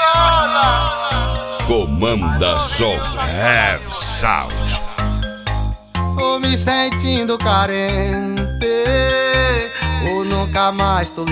Comanda som Heavy Sound. Tô me sentindo carente, ou nunca mais tu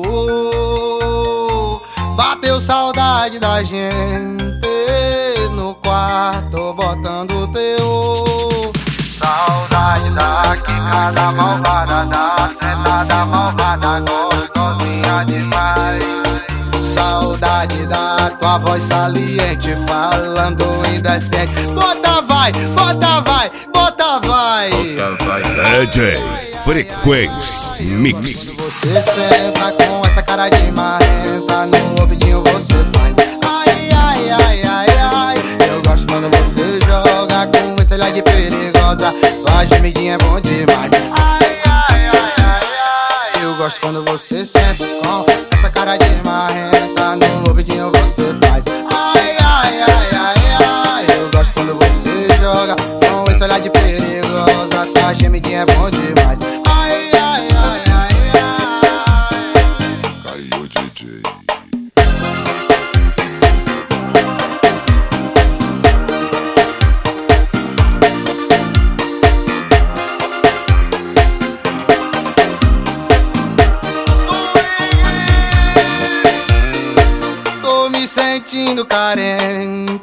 ligou. Bateu saudade da gente no quarto botando teu. Saudade da quicada malvada, da sentada malvada, gostosinha demais. Saudade da tua voz saliente, falando indecente. Bota vai, bota vai, bota vai. DJ Frequência Mix. Quando você senta com essa cara de marrenta, no ouvidinho você faz ai, ai, ai, ai, ai. Eu gosto quando você joga com esse olhar de perigosa. Tua gemidinha é bom demais. Ai, ai, ai, ai, ai. Eu gosto quando você senta com essa cara de marrenta, no ouvidinho você faz ai, ai, ai, ai, ai. Eu gosto quando você joga com esse olhar de perigosa. Tua gemidinha é bom demais. Ai, ai, ai, ai, ai. Caiu DJ. Tô me sentindo carente,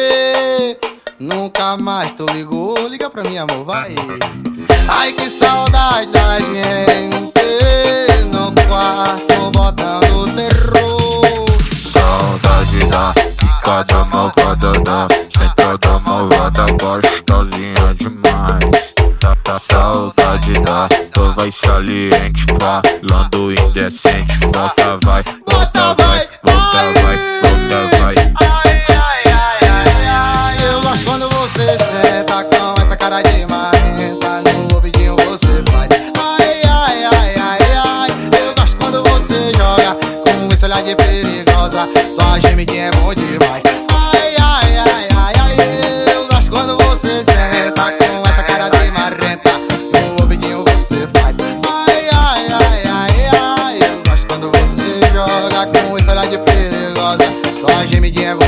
nunca mais tu ligou. Liga pra mim, amor, vai. Ai, que saudade da gente no quarto botando terror. Saudade da quicada malvada, da sentada malvada, gostosinha demais. Saudade da tua voz saliente, falando indecente. Bota vai, bota vai, bota vai, bota vai. Ai, ai, ai, ai, ai. Eu gosto quando você senta com essa cara de marrenta, no ouvidinho você faz ai, ai, ai, ai, ai. Eu gosto quando você joga com esse olhar de perigosa. Tua gemidinha é bom demais. Ai, ai, ai, ai, ai. Eu gosto quando você senta com essa cara de marrenta, no ouvidinho você faz ai, ai, ai, ai, ai. Eu gosto quando você joga com esse olhar de perigosa. Tua gemidinha é